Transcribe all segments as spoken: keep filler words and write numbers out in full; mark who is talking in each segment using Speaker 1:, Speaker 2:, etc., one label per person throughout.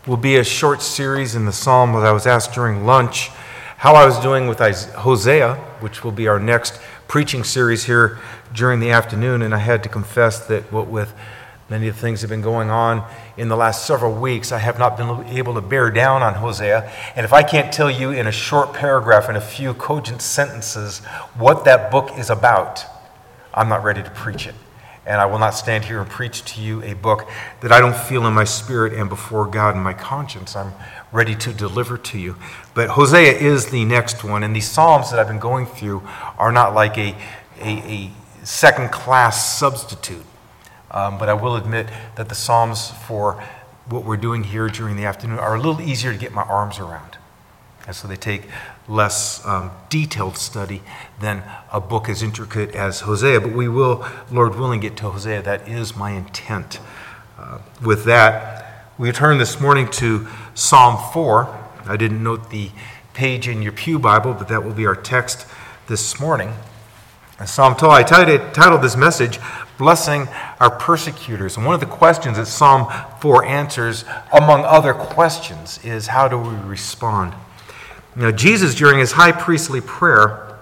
Speaker 1: will be a short series in the Psalm. I was asked during lunch how I was doing with Hosea, which will be our next preaching series here during the afternoon, and I had to confess that what with many of the things that have been going on in the last several weeks, I have not been able to bear down on Hosea. And if I can't tell you in a short paragraph, in a few cogent sentences, what that book is about, I'm not ready to preach it. And I will not stand here and preach to you a book that I don't feel in my spirit and before God and my conscience I'm ready to deliver to you. But Hosea is the next one, and these Psalms that I've been going through are not like a, a, a second-class substitute. Um, but I will admit that the Psalms for what we're doing here during the afternoon are a little easier to get my arms around. And so they take less um, detailed study than a book as intricate as Hosea. But we will, Lord willing, get to Hosea. That is my intent. Uh, with that, we turn this morning to Psalm four. I didn't note the page in your pew Bible, but that will be our text this morning. And Psalm four, I titled this message, Blessing Our Persecutors. And one of the questions that Psalm four answers, among other questions, is how do we respond? Now, Jesus, during his high priestly prayer,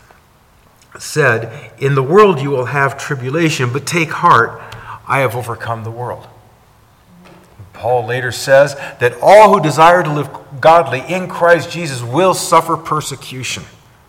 Speaker 1: said, "In the world you will have tribulation, but take heart, I have overcome the world." Paul later says that all who desire to live godly in Christ Jesus will suffer persecution.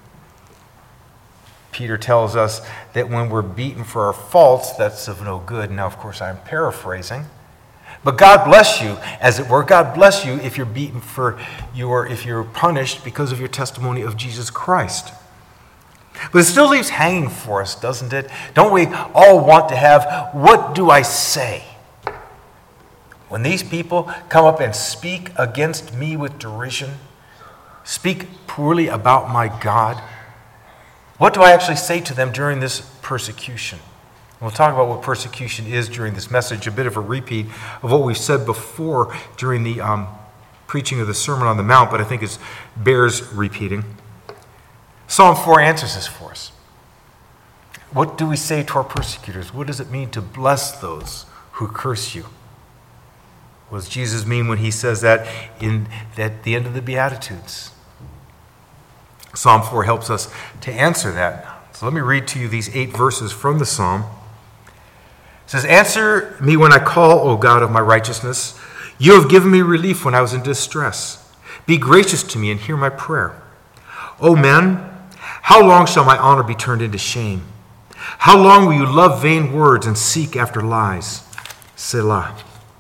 Speaker 1: Peter tells us that when we're beaten for our faults, that's of no good. Now, of course, I'm paraphrasing. But God bless you, as it were. God bless you if you're beaten for your, if you're punished because of your testimony of Jesus Christ. But it still leaves hanging for us, doesn't it? Don't we all want to have, what do I say? When these people come up and speak against me with derision, speak poorly about my God, what do I actually say to them during this persecution? We'll talk about what persecution is during this message, a bit of a repeat of what we've said before during the um, preaching of the Sermon on the Mount, but I think it bears repeating. Psalm four answers this for us. What do we say to our persecutors? What does it mean to bless those who curse you? What does Jesus mean when he says that in at the end of the Beatitudes? Psalm four helps us to answer that. So let me read to you these eight verses from the Psalm. It says, "Answer me when I call, O God of my righteousness. You have given me relief when I was in distress. Be gracious to me and hear my prayer. O men, how long shall my honor be turned into shame? How long will you love vain words and seek after lies? Selah.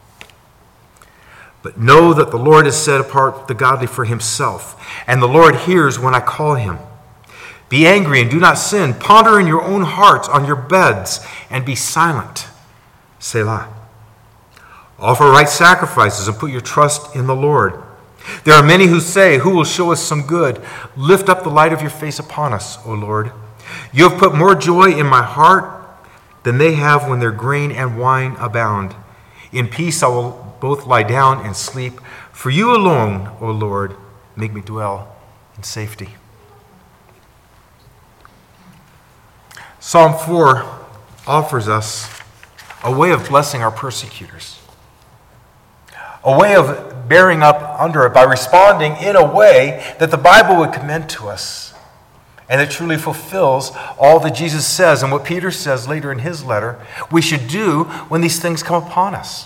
Speaker 1: But know that the Lord has set apart the godly for himself, and the Lord hears when I call him. Be angry and do not sin. Ponder in your own hearts on your beds and be silent. Selah. Offer right sacrifices and put your trust in the Lord. There are many who say, who will show us some good? Lift up the light of your face upon us, O Lord. You have put more joy in my heart than they have when their grain and wine abound. In peace I will both lie down and sleep. For you alone, O Lord, make me dwell in safety." Psalm four offers us a way of blessing our persecutors, a way of bearing up under it by responding in a way that the Bible would commend to us, and it truly fulfills all that Jesus says and what Peter says later in his letter we should do when these things come upon us.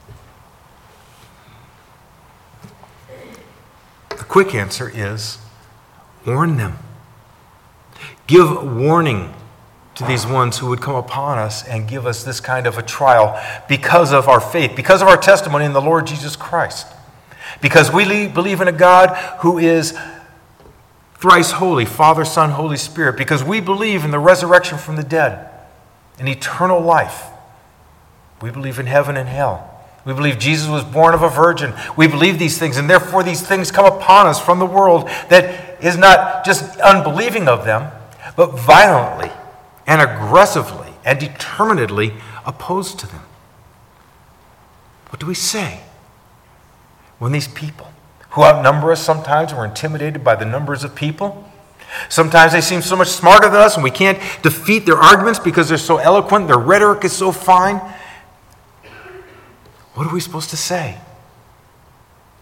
Speaker 1: The quick answer is warn them. Give warning to these ones who would come upon us and give us this kind of a trial because of our faith, because of our testimony in the Lord Jesus Christ, because we believe in a God who is thrice holy, Father, Son, Holy Spirit, because we believe in the resurrection from the dead and eternal life. We believe in heaven and hell. We believe Jesus was born of a virgin. We believe these things, and therefore these things come upon us from the world that is not just unbelieving of them, but violently and aggressively and determinedly opposed to them. What do we say when these people who outnumber us sometimes, we're intimidated by the numbers of people? Sometimes they seem so much smarter than us and we can't defeat their arguments because they're so eloquent, their rhetoric is so fine. What are we supposed to say?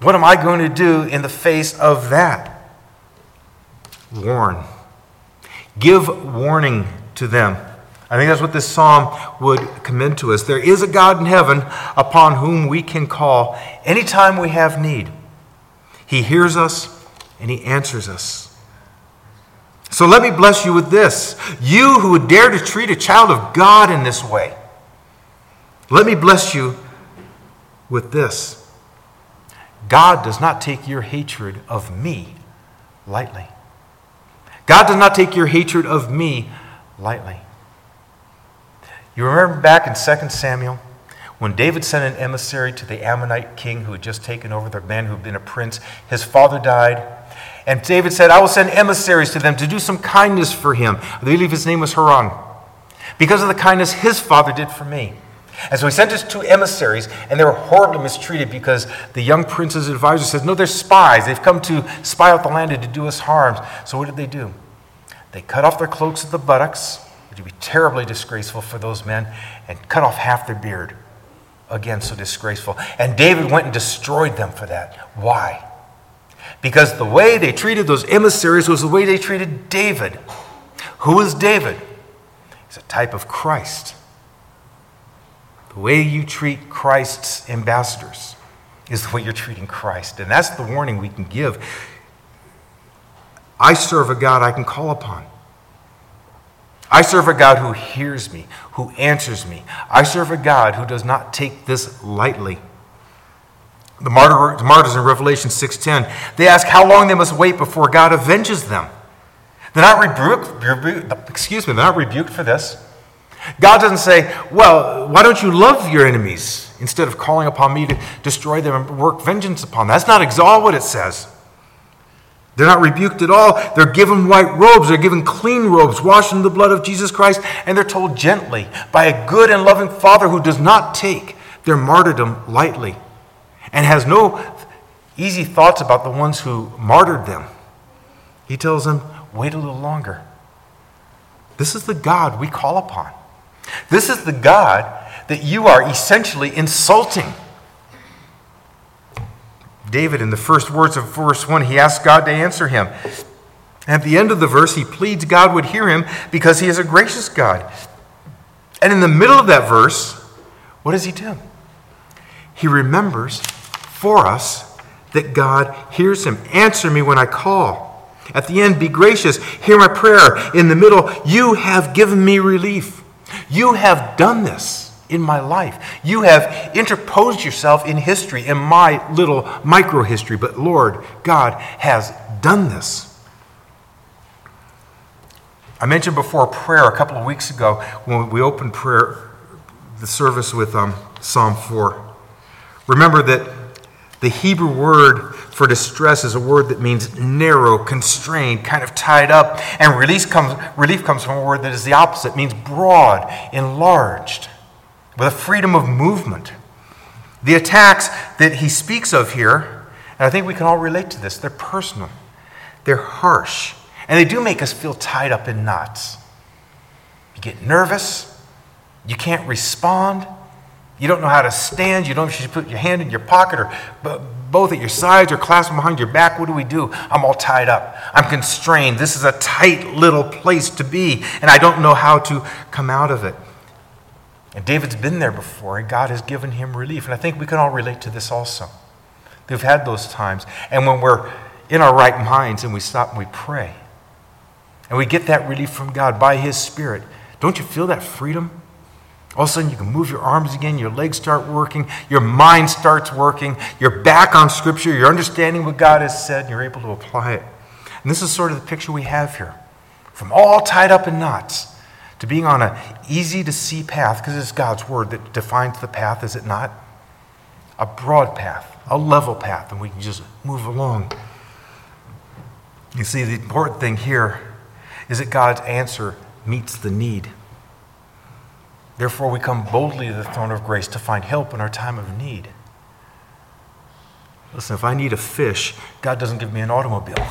Speaker 1: What am I going to do in the face of that? Warn. Give warning to them. I think that's what this psalm would commend to us. There is a God in heaven upon whom we can call anytime we have need. He hears us and he answers us. So let me bless you with this. You who would dare to treat a child of God in this way, let me bless you with this. God does not take your hatred of me lightly. God does not take your hatred of me lightly. You remember back in Second Samuel when David sent an emissary to the Ammonite king who had just taken over, the man who had been a prince. His father died. And David said, I will send emissaries to them to do some kindness for him. I believe his name was Haran. Because of the kindness his father did for me. And so he sent his two emissaries, and they were horribly mistreated because the young prince's advisor says, no, they're spies. They've come to spy out the land and to do us harm. So what did they do? They cut off their cloaks at the buttocks, which would be terribly disgraceful for those men, and cut off half their beard. Again, so disgraceful. And David went and destroyed them for that. Why? Because the way they treated those emissaries was the way they treated David. Who is David? He's a type of Christ. The way you treat Christ's ambassadors is the way you're treating Christ. And that's the warning we can give. I serve a God I can call upon. I serve a God who hears me, who answers me. I serve a God who does not take this lightly. The martyrs in Revelation six ten, they ask how long they must wait before God avenges them. They're not rebuked, rebu- excuse me, they're not rebuked for this. God doesn't say, well, why don't you love your enemies instead of calling upon me to destroy them and work vengeance upon them? That's not exactly what it says. They're not rebuked at all. They're given white robes. They're given clean robes, washed in the blood of Jesus Christ, and they're told gently by a good and loving Father who does not take their martyrdom lightly and has no easy thoughts about the ones who martyred them. He tells them, wait a little longer. This is the God we call upon. This is the God that you are essentially insulting. David, in the first words of verse one, he asks God to answer him. At the end of the verse, he pleads God would hear him because he is a gracious God. And in the middle of that verse, what does he do? He remembers for us that God hears him. Answer me when I call. At the end, be gracious. Hear my prayer. In the middle, you have given me relief. You have done this in my life. You have interposed yourself in history, in my little micro history. But Lord God has done this. I mentioned before prayer a couple of weeks ago when we opened prayer, the service with um, Psalm four. Remember that the Hebrew word for distress is a word that means narrow, constrained, kind of tied up. And release comes, relief comes from a word that is the opposite, means broad, enlarged, with a freedom of movement. The attacks that he speaks of here, and I think we can all relate to this, they're personal, they're harsh, and they do make us feel tied up in knots. You get nervous, you can't respond, you don't know how to stand, you don't know if you should put your hand in your pocket or both at your sides or clasped behind your back. What do we do? I'm all tied up. I'm constrained. This is a tight little place to be, and I don't know how to come out of it. And David's been there before, and God has given him relief. And I think we can all relate to this also. We've had those times. And when we're in our right minds and we stop and we pray, and we get that relief from God by his Spirit, don't you feel that freedom? All of a sudden you can move your arms again, your legs start working, your mind starts working, you're back on Scripture, you're understanding what God has said, and you're able to apply it. And this is sort of the picture we have here. From all tied up in knots to being on an easy-to-see path, because it's God's Word that defines the path, is it not? A broad path, a level path, and we can just move along. You see, the important thing here is that God's answer meets the need. Therefore, we come boldly to the throne of grace to find help in our time of need. Listen, if I need a fish, God doesn't give me an automobile.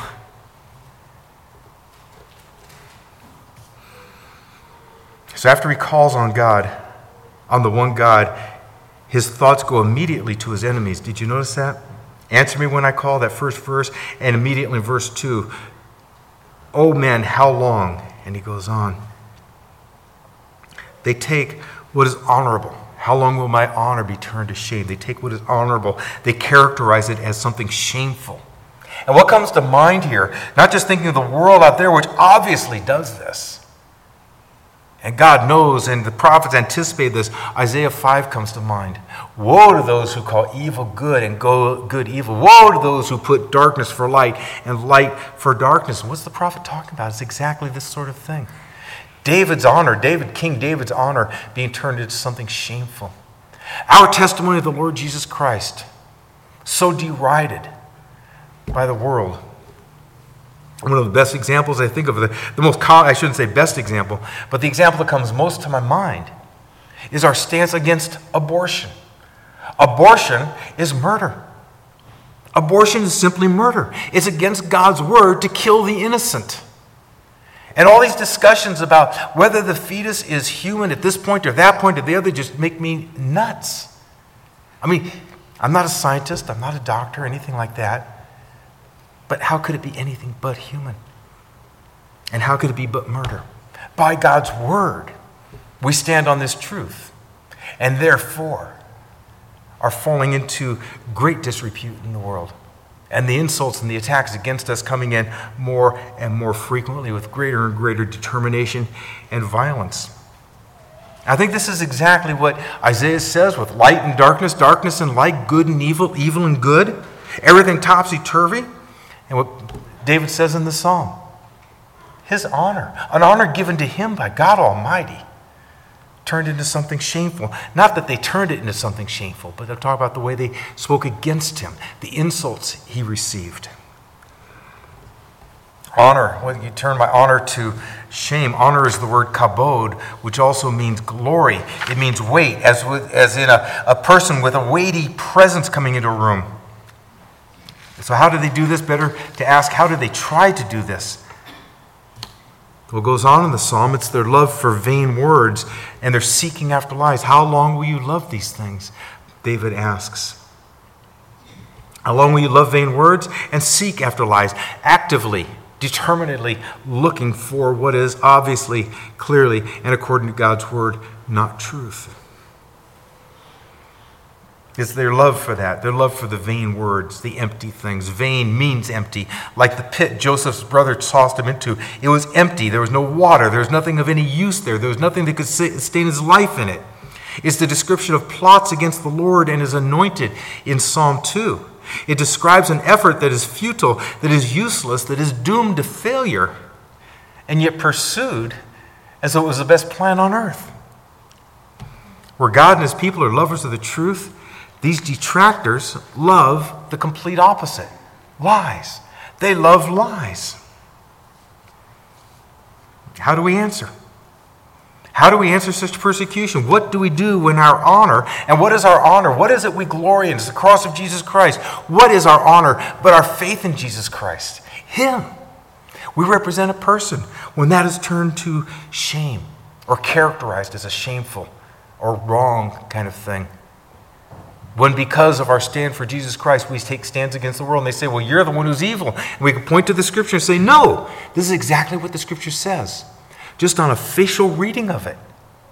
Speaker 1: So after he calls on God, on the one God, his thoughts go immediately to his enemies. Did you notice that? Answer me when I call, that first verse, and immediately verse two. Oh men, how long? And he goes on. They take what is honorable. How long will my honor be turned to shame? They take what is honorable. They characterize it as something shameful. And what comes to mind here, not just thinking of the world out there, which obviously does this. And God knows, and the prophets anticipate this. Isaiah five comes to mind. Woe to those who call evil good and go good evil. Woe to those who put darkness for light and light for darkness. And what's the prophet talking about? It's exactly this sort of thing. David's honor, David, King David's honor being turned into something shameful. Our testimony of the Lord Jesus Christ, so derided by the world. One of the best examples I think of, the, the most common, I shouldn't say best example, but the example that comes most to my mind is our stance against abortion. Abortion is murder. Abortion is simply murder. It's against God's word to kill the innocent. And all these discussions about whether the fetus is human at this point or that point or the other just make me nuts. I mean, I'm not a scientist, I'm not a doctor, anything like that. But how could it be anything but human? And how could it be but murder? By God's word, we stand on this truth, and therefore are falling into great disrepute in the world. And the insults and the attacks against us coming in more and more frequently with greater and greater determination and violence. I think this is exactly what Isaiah says with light and darkness, darkness and light, good and evil, evil and good, everything topsy-turvy. And what David says in the psalm, his honor, an honor given to him by God Almighty, turned into something shameful. Not that they turned it into something shameful, but they'll talk about the way they spoke against him, the insults he received. Honor, when you turn my honor to shame, honor is the word kabod, which also means glory. It means weight, as, with, as in a, a person with a weighty presence coming into a room. So how do they do this? Better to ask, how do they try to do this? Well, it goes on in the psalm, it's their love for vain words, and they're seeking after lies. How long will you love these things? David asks. How long will you love vain words and seek after lies? Actively, determinedly looking for what is obviously, clearly, and according to God's word, not truth. It's their love for that, their love for the vain words, the empty things. Vain means empty. Like the pit Joseph's brother tossed him into. It was empty. There was no water. There was nothing of any use there. There was nothing that could sustain his life in it. It's the description of plots against the Lord and his anointed in Psalm two. It describes an effort that is futile, that is useless, that is doomed to failure, and yet pursued as though it was the best plan on earth. Where God and his people are lovers of the truth, these detractors love the complete opposite. Lies. They love lies. How do we answer? How do we answer such persecution? What do we do when our honor, and what is our honor? What is it we glory in? It's the cross of Jesus Christ. What is our honor but our faith in Jesus Christ? Him. We represent a person when that is turned to shame or characterized as a shameful or wrong kind of thing. When because of our stand for Jesus Christ, we take stands against the world, and they say, well, you're the one who's evil. And we can point to the Scripture and say, no, this is exactly what the Scripture says, just on a facial reading of it.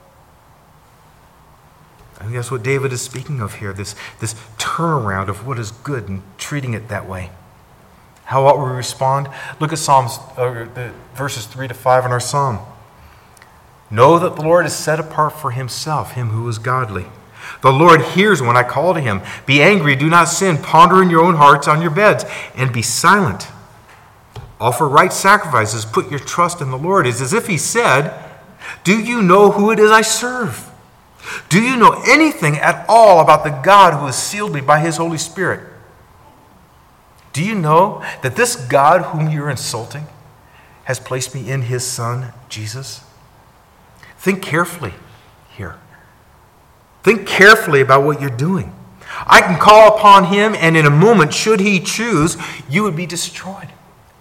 Speaker 1: I think that's what David is speaking of here, this, this turnaround of what is good and treating it that way. How ought we respond? Look at Psalms, uh, the verses three to five in our psalm. Know that the Lord is set apart for himself, him who is godly. The Lord hears when I call to him. Be angry, do not sin. Ponder in your own hearts on your beds, and be silent. Offer right sacrifices. Put your trust in the Lord. It's as if he said, do you know who it is I serve? Do you know anything at all about the God who has sealed me by his Holy Spirit? Do you know that this God whom you're insulting has placed me in his Son, Jesus? Think carefully here. Think carefully about what you're doing. I can call upon him, and in a moment, should he choose, you would be destroyed.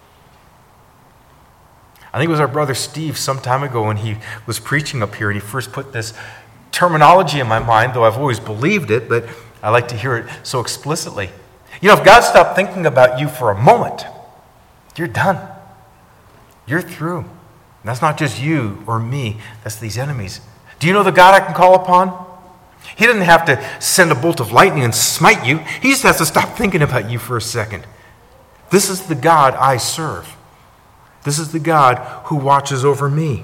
Speaker 1: I think it was our brother Steve some time ago when he was preaching up here, and he first put this terminology in my mind, though I've always believed it, but I like to hear it so explicitly. You know, if God stopped thinking about you for a moment, you're done. You're through. And that's not just you or me, that's these enemies. Do you know the God I can call upon? He doesn't have to send a bolt of lightning and smite you. He just has to stop thinking about you for a second. This is the God I serve. This is the God who watches over me.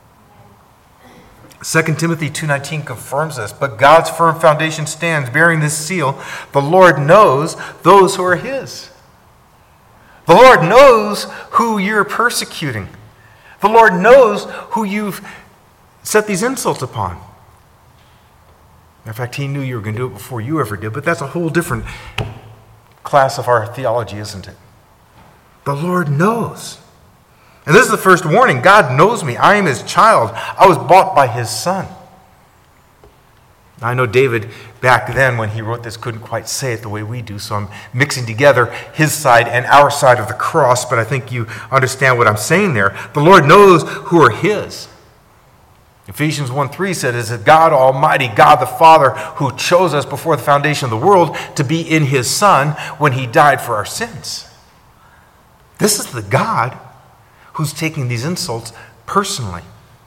Speaker 1: Second Timothy two nineteen confirms this. But God's firm foundation stands, bearing this seal. The Lord knows those who are his. The Lord knows who you're persecuting. The Lord knows who you've set these insults upon. In fact, he knew you were going to do it before you ever did, but that's a whole different class of our theology, isn't it? The Lord knows. And this is the first warning. God knows me. I am his child. I was bought by his son. I know David back then when he wrote this couldn't quite say it the way we do, so I'm mixing together his side and our side of the cross, but I think you understand what I'm saying there. The Lord knows who are his. Ephesians one three said, "Is it God Almighty, God the Father, who chose us before the foundation of the world to be in his Son when he died for our sins." This is the God who's taking these insults personally.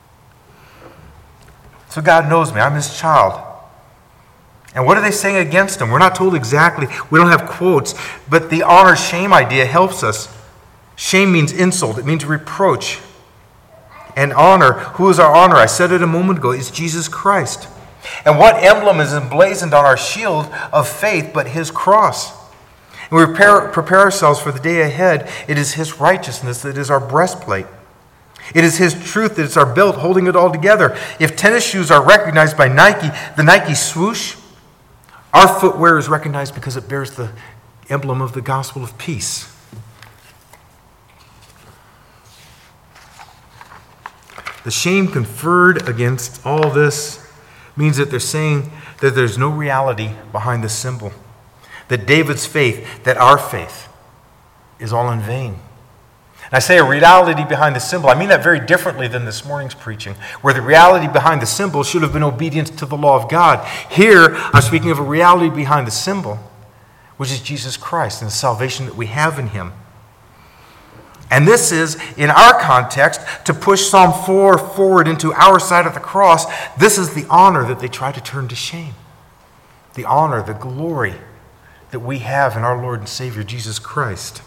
Speaker 1: So God knows me. I'm his child. And what are they saying against him? We're not told exactly. We don't have quotes, but the honor-shame idea helps us. Shame means insult. It means reproach. And honor, who is our honor? I said it a moment ago, it's Jesus Christ. And what emblem is emblazoned on our shield of faith but his cross? And we prepare, prepare ourselves for the day ahead. It is his righteousness that is our breastplate. It is his truth that is our belt holding it all together. If tennis shoes are recognized by Nike, the Nike swoosh, our footwear is recognized because it bears the emblem of the gospel of peace. The shame conferred against all this means that they're saying that there's no reality behind the symbol. That David's faith, that our faith, is all in vain. And I say a reality behind the symbol. I mean that very differently than this morning's preaching, where the reality behind the symbol should have been obedience to the law of God. Here, I'm speaking of a reality behind the symbol, which is Jesus Christ and the salvation that we have in him. And this is, in our context, to push Psalm four forward into our side of the cross. This is the honor that they try to turn to shame. The honor, the glory that we have in our Lord and Savior, Jesus Christ.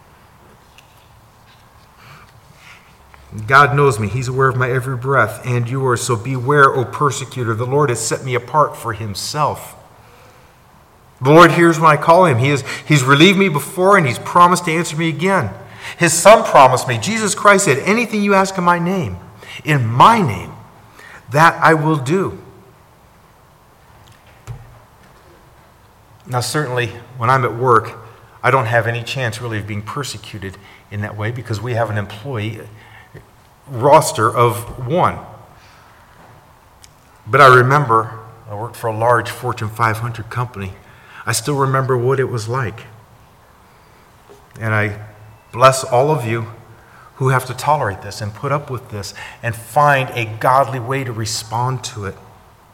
Speaker 1: God knows me. He's aware of my every breath and yours. So beware, O persecutor. The Lord has set me apart for himself. The Lord hears when I call him. He is, he's relieved me before and he's promised to answer me again. His Son promised me. Jesus Christ said, anything you ask in my name, in my name, that I will do. Now, certainly, when I'm at work, I don't have any chance really of being persecuted in that way because we have an employee roster of one. But I remember, I worked for a large Fortune five hundred company. I still remember what it was like. And I bless all of you who have to tolerate this and put up with this and find a godly way to respond to it.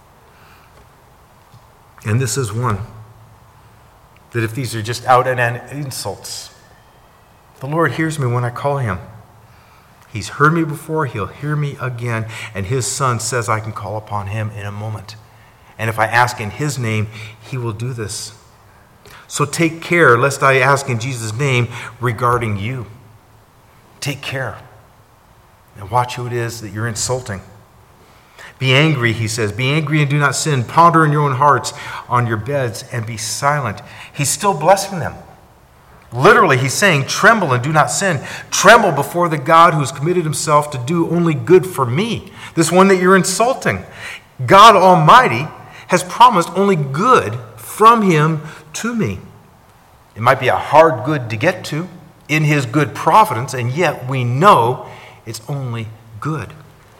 Speaker 1: And this is one. That if these are just out and out insults, the Lord hears me when I call him. He's heard me before, he'll hear me again, and his Son says I can call upon him in a moment. And if I ask in his name, he will do this. So take care, lest I ask in Jesus' name regarding you. Take care. And watch who it is that you're insulting. Be angry, he says. Be angry and do not sin. Ponder in your own hearts on your beds and be silent. He's still blessing them. Literally, he's saying, tremble and do not sin. Tremble before the God who's committed himself to do only good for me. This one that you're insulting. God Almighty has promised only good from him to me. It might be a hard good to get to in his good providence, and yet we know it's only good.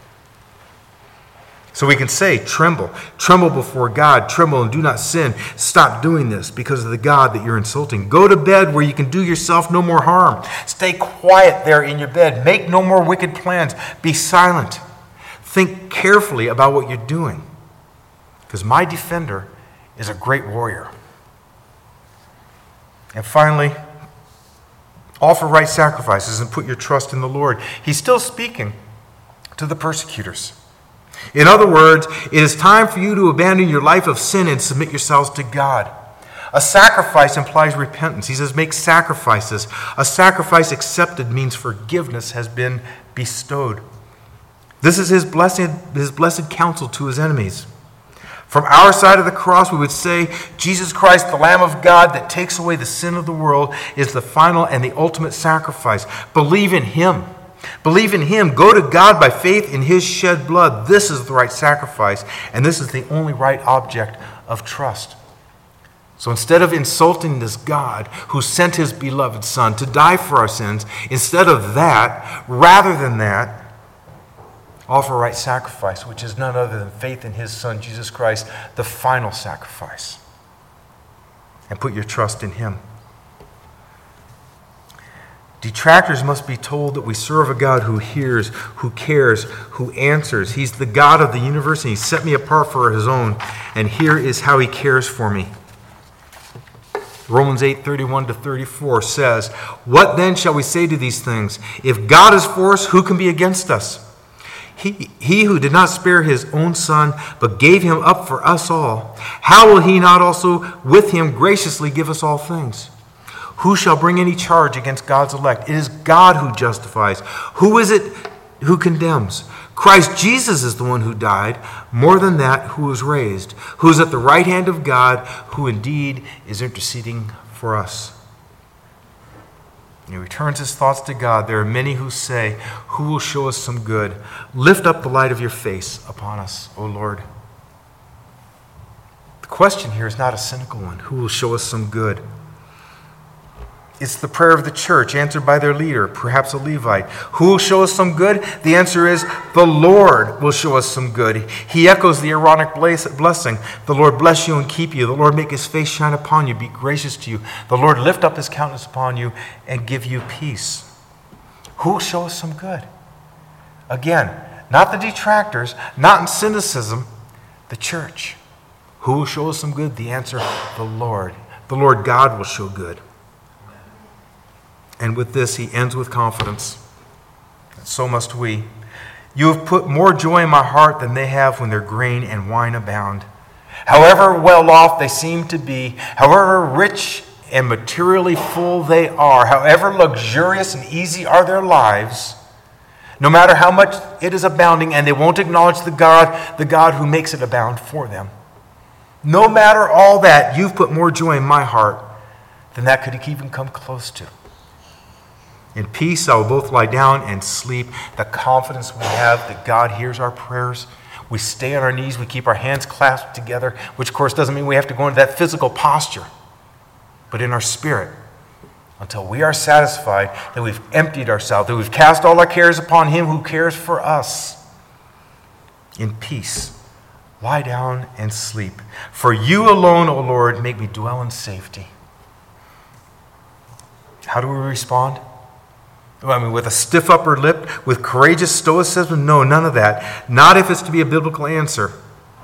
Speaker 1: So we can say, tremble. Tremble before God. Tremble and do not sin. Stop doing this because of the God that you're insulting. Go to bed where you can do yourself no more harm. Stay quiet there in your bed. Make no more wicked plans. Be silent. Think carefully about what you're doing. Because my defender is a great warrior. And finally, offer right sacrifices and put your trust in the Lord. He's still speaking to the persecutors. In other words, it is time for you to abandon your life of sin and submit yourselves to God. A sacrifice implies repentance. He says, make sacrifices. A sacrifice accepted means forgiveness has been bestowed. This is his blessed, his blessed counsel to his enemies. From our side of the cross, we would say, Jesus Christ, the Lamb of God that takes away the sin of the world, is the final and the ultimate sacrifice. Believe in him. Believe in him. Go to God by faith in his shed blood. This is the right sacrifice, and this is the only right object of trust. So instead of insulting this God who sent his beloved Son to die for our sins, instead of that, rather than that, offer right sacrifice, which is none other than faith in his Son, Jesus Christ, the final sacrifice. And put your trust in him. Detractors must be told that we serve a God who hears, who cares, who answers. He's the God of the universe, and he set me apart for his own. And here is how he cares for me. Romans eight, thirty-one to thirty-four says, what then shall we say to these things? If God is for us, who can be against us? He, he who did not spare his own Son, but gave him up for us all, how will he not also with him graciously give us all things? Who shall bring any charge against God's elect? It is God who justifies. Who is it who condemns? Christ Jesus is the one who died, more than that, who was raised, who is at the right hand of God, who indeed is interceding for us. He returns his thoughts to God. There are many who say, who will show us some good? Lift up the light of your face upon us, O Lord. The question here is not a cynical one. Who will show us some good? It's the prayer of the church answered by their leader, perhaps a Levite. Who will show us some good? The answer is, the Lord will show us some good. He echoes the Aaronic blessing. The Lord bless you and keep you. The Lord make his face shine upon you, be gracious to you. The Lord lift up his countenance upon you and give you peace. Who will show us some good? Again, not the detractors, not in cynicism, the church. Who will show us some good? The answer, the Lord. The Lord God will show good. And with this, he ends with confidence. So must we. You have put more joy in my heart than they have when their grain and wine abound. However well off they seem to be, however rich and materially full they are, however luxurious and easy are their lives, no matter how much it is abounding, and they won't acknowledge the God, the God who makes it abound for them. No matter all that, you've put more joy in my heart than that could even come close to. In peace, I will both lie down and sleep. The confidence we have that God hears our prayers. We stay on our knees. We keep our hands clasped together, which, of course, doesn't mean we have to go into that physical posture, but in our spirit, until we are satisfied that we've emptied ourselves, that we've cast all our cares upon him who cares for us. In peace, lie down and sleep. For you alone, O Lord, make me dwell in safety. How do we respond? I mean, with a stiff upper lip, with courageous stoicism? No, none of that. Not if it's to be a biblical answer.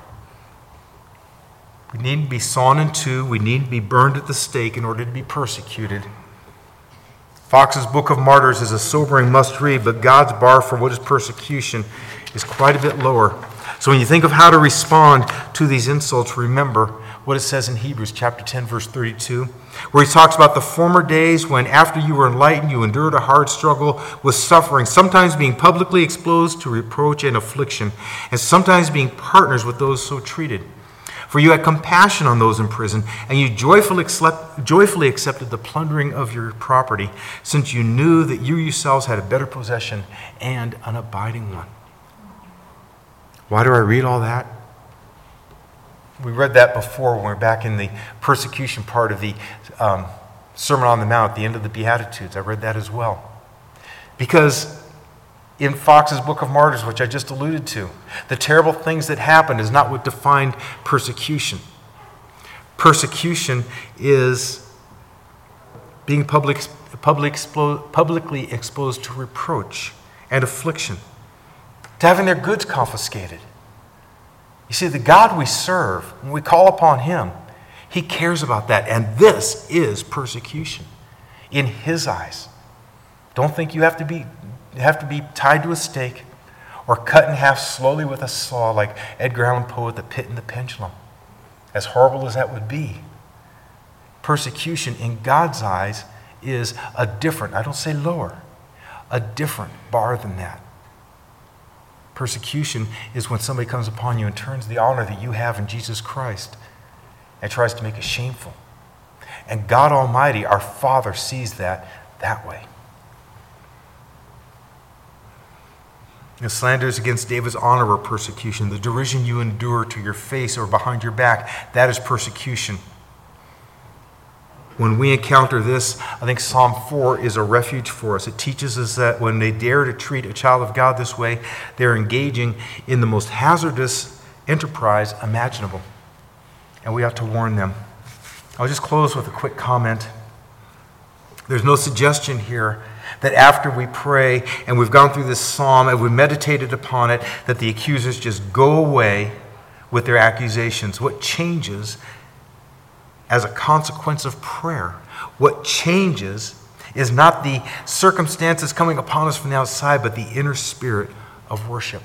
Speaker 1: We needn't be sawn in two. We needn't be burned at the stake in order to be persecuted. Fox's Book of Martyrs is a sobering must-read, but God's bar for what is persecution is quite a bit lower. So when you think of how to respond to these insults, remember what it says in Hebrews chapter ten, verse thirty-two, where he talks about the former days when after you were enlightened, you endured a hard struggle with suffering, sometimes being publicly exposed to reproach and affliction, and sometimes being partners with those so treated. For you had compassion on those in prison, and you joyfully, accept, joyfully accepted the plundering of your property, since you knew that you yourselves had a better possession and an abiding one. Why do I read all that? We read that before when we were back in the persecution part of the um, Sermon on the Mount, the end of the Beatitudes. I read that as well. Because in Fox's Book of Martyrs, which I just alluded to, the terrible things that happened is not what defined persecution. Persecution is being public, public, publicly exposed to reproach and affliction, to having their goods confiscated. You see, the God we serve, when we call upon him, He cares about that. And this is persecution in his eyes. Don't think you have to be, have to be tied to a stake or cut in half slowly with a saw like Edgar Allan Poe at The Pit and the Pendulum. As horrible as that would be, persecution in God's eyes is a different, I don't say lower, a different bar than that. Persecution is when somebody comes upon you and turns the honor that you have in Jesus Christ and tries to make it shameful. And God Almighty, our Father, sees that that way. The slanders against David's honor are persecution. The derision you endure to your face or behind your back, that is persecution. When we encounter this, I think Psalm four is a refuge for us. It teaches us that when they dare to treat a child of God this way, they're engaging in the most hazardous enterprise imaginable. And we ought to warn them. I'll just close with a quick comment. There's no suggestion here that after we pray and we've gone through this psalm and we've meditated upon it, that the accusers just go away with their accusations. What changes as a consequence of prayer, what changes is not the circumstances coming upon us from the outside, but the inner spirit of worship.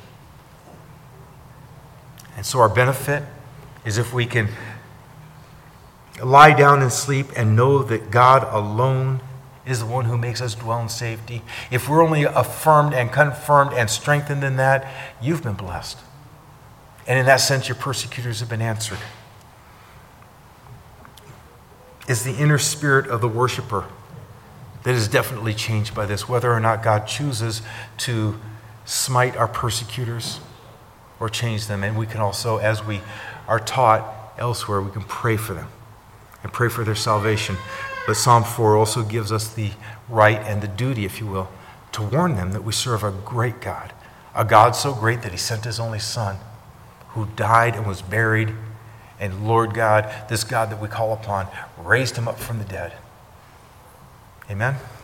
Speaker 1: And so our benefit is if we can lie down and sleep and know that God alone is the one who makes us dwell in safety. If we're only affirmed and confirmed and strengthened in that, you've been blessed. And in that sense, your persecutors have been answered. It's the inner spirit of the worshiper that is definitely changed by this, whether or not God chooses to smite our persecutors or change them. And we can also, as we are taught elsewhere, we can pray for them and pray for their salvation. But Psalm four also gives us the right and the duty, if you will, to warn them that we serve a great God, a God so great that he sent his only Son, who died and was buried, and Lord God, this God that we call upon, raised him up from the dead. Amen?